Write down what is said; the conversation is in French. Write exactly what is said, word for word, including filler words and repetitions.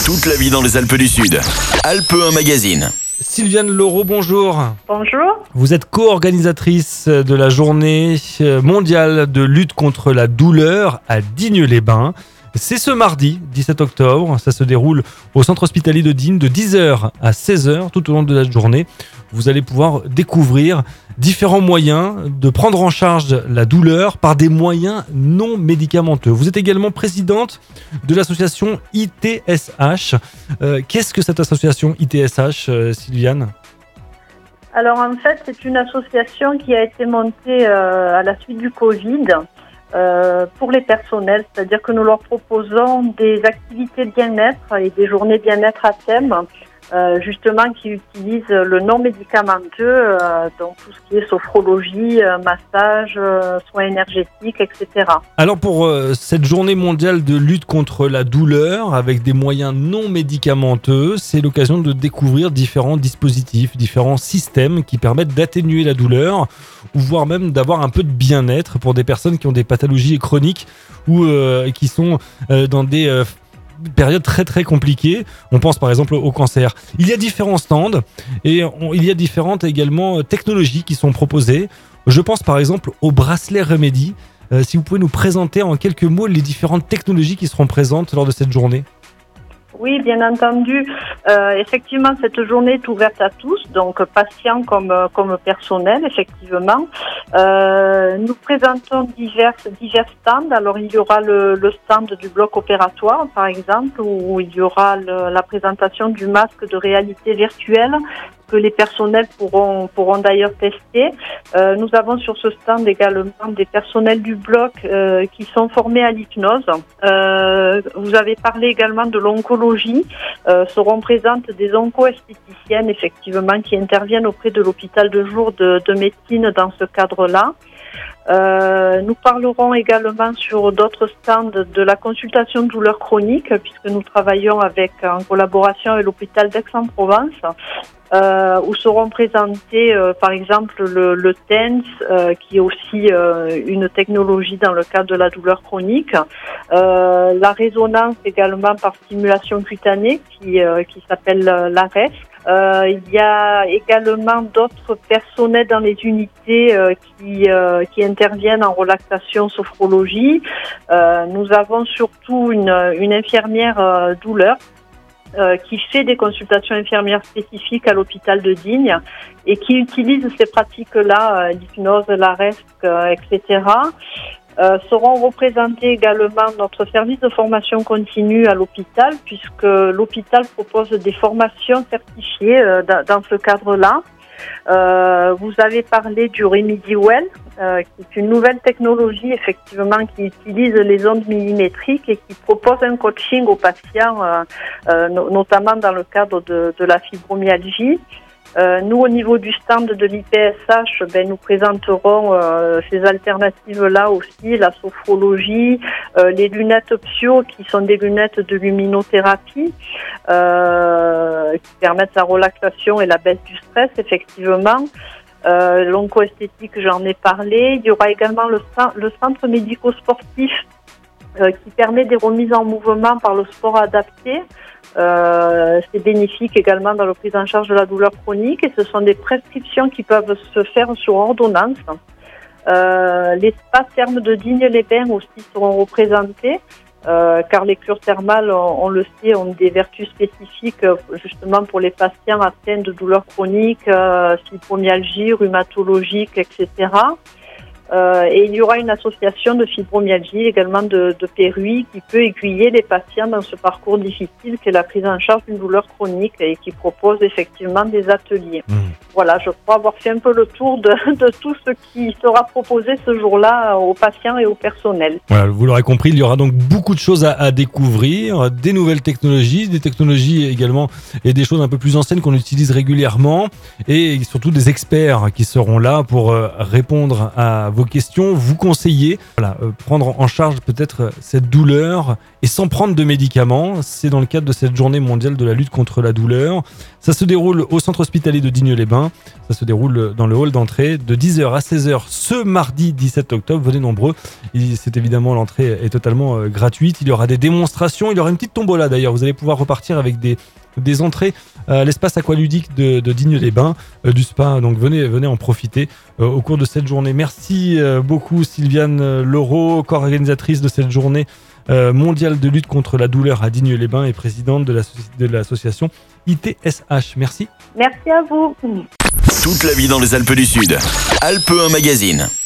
Toute la vie dans les Alpes du Sud. Alpes un magazine. Sylviane Laureau, bonjour. Bonjour. Vous êtes co-organisatrice de la journée mondiale de lutte contre la douleur à Digne-les-Bains. C'est ce mardi dix-sept octobre, ça se déroule au centre hospitalier de Digne de dix heures à seize heures tout au long de la journée. Vous allez pouvoir découvrir différents moyens de prendre en charge la douleur par des moyens non médicamenteux. Vous êtes également présidente de l'association I T S H. Euh, qu'est-ce que cette association I T S H, euh, Sylviane ? Alors en fait, c'est une association qui a été montée euh, à la suite du Covid euh, pour les personnels, c'est-à-dire que nous leur proposons des activités bien-être et des journées bien-être à thème, euh, justement qui utilisent le non médicamenteux, euh, donc tout ce qui est sophrologie, euh, massage, euh, soins énergétiques, et cetera. Alors pour euh, cette journée mondiale de lutte contre la douleur avec des moyens non médicamenteux, c'est l'occasion de découvrir différents dispositifs, différents systèmes qui permettent d'atténuer la douleur ou voire même d'avoir un peu de bien-être pour des personnes qui ont des pathologies chroniques ou euh, qui sont euh, dans des euh, périodes très très compliquées. On pense par exemple au cancer. Il y a différents stands et on, il y a différentes également technologies qui sont proposées. Je pense par exemple au bracelet Remedy. Euh, si vous pouvez nous présenter en quelques mots les différentes technologies qui seront présentes lors de cette journée. Oui, bien entendu. Euh, effectivement, cette journée est ouverte à tous, donc patients comme comme personnel, effectivement. Euh, nous présentons divers divers stands. Alors, il y aura le, le stand du bloc opératoire, par exemple, où il y aura le, la présentation du masque de réalité virtuelle que les personnels pourront pourront d'ailleurs tester. Euh, nous avons sur ce stand également des personnels du bloc euh, qui sont formés à l'hypnose. Euh, vous avez parlé également de l'oncologie. Euh, seront présentes des onco-esthéticiennes, effectivement, qui interviennent auprès de l'hôpital de jour de, de médecine dans ce cadre-là. Euh, nous parlerons également sur d'autres stands de la consultation de douleurs chroniques, puisque nous travaillons avec en collaboration avec l'hôpital d'Aix-en-Provence, euh, où seront présentés euh, par exemple le, le T E N S, euh, qui est aussi euh, une technologie dans le cadre de la douleur chronique, euh, la résonance également par stimulation cutanée qui, euh, qui s'appelle l'A R E S. Euh, il y a également d'autres personnels dans les unités euh, qui, euh, qui interviennent en relaxation sophrologie. Euh, nous avons surtout une, une infirmière euh, douleur euh, qui fait des consultations infirmières spécifiques à l'hôpital de Digne et qui utilise ces pratiques-là, euh, l'hypnose, l'A R E S, euh, et cetera. Euh, seront représentés également notre service de formation continue à l'hôpital, puisque l'hôpital propose des formations certifiées euh, dans, dans ce cadre-là. Euh, vous avez parlé du Remedy Well, euh, qui est une nouvelle technologie effectivement qui utilise les ondes millimétriques et qui propose un coaching aux patients, euh, euh, no- notamment dans le cadre de, de la fibromyalgie. Euh, nous, au niveau du stand de l'I T S H, ben, nous présenterons euh, ces alternatives-là aussi, la sophrologie, euh, les lunettes Psio, qui sont des lunettes de luminothérapie, euh, qui permettent la relaxation et la baisse du stress, effectivement. Euh, l'onco-esthétique, j'en ai parlé. Il y aura également le, le centre médico-sportif euh, qui permet des remises en mouvement par le sport adapté. Euh, c'est bénéfique également dans la prise en charge de la douleur chronique et ce sont des prescriptions qui peuvent se faire sur ordonnance. Euh, les spas thermes de Digne-les-Bains aussi seront représentés euh, car les cures thermales, on, on le sait, ont des vertus spécifiques justement pour les patients atteints de douleurs chroniques, euh, fibromyalgie, rhumatologique, et cetera. Euh, et il y aura une association de fibromyalgie, également de, de P R U I, qui peut aiguiller les patients dans ce parcours difficile qu'est la prise en charge d'une douleur chronique et qui propose effectivement des ateliers. Mmh. Voilà, je crois avoir fait un peu le tour de, de tout ce qui sera proposé ce jour-là aux patients et au personnel. Voilà, vous l'aurez compris, il y aura donc beaucoup de choses à, à découvrir, des nouvelles technologies, des technologies également et des choses un peu plus anciennes qu'on utilise régulièrement et surtout des experts qui seront là pour répondre à vos vos questions, vous conseiller, voilà, euh, prendre en charge peut-être cette douleur et sans prendre de médicaments. C'est dans le cadre de cette journée mondiale de la lutte contre la douleur. Ça se déroule au centre hospitalier de Digne-les-Bains. Ça se déroule dans le hall d'entrée de dix heures à seize heures ce mardi dix-sept octobre. Venez nombreux. Et c'est évidemment, l'entrée est totalement euh, gratuite. Il y aura des démonstrations. Il y aura une petite tombola d'ailleurs. Vous allez pouvoir repartir avec des, des entrées à l'espace aqualudique de, de Digne-les-Bains, euh, du spa. Donc venez, venez en profiter euh, au cours de cette journée. Merci euh, beaucoup Sylviane Leroux, co-organisatrice de cette journée euh, mondiale de lutte contre la douleur à Digne-les-Bains et présidente de, la, de l'association I T S H. Merci. Merci à vous. Toute la vie dans les Alpes du Sud. Alpe un Magazine.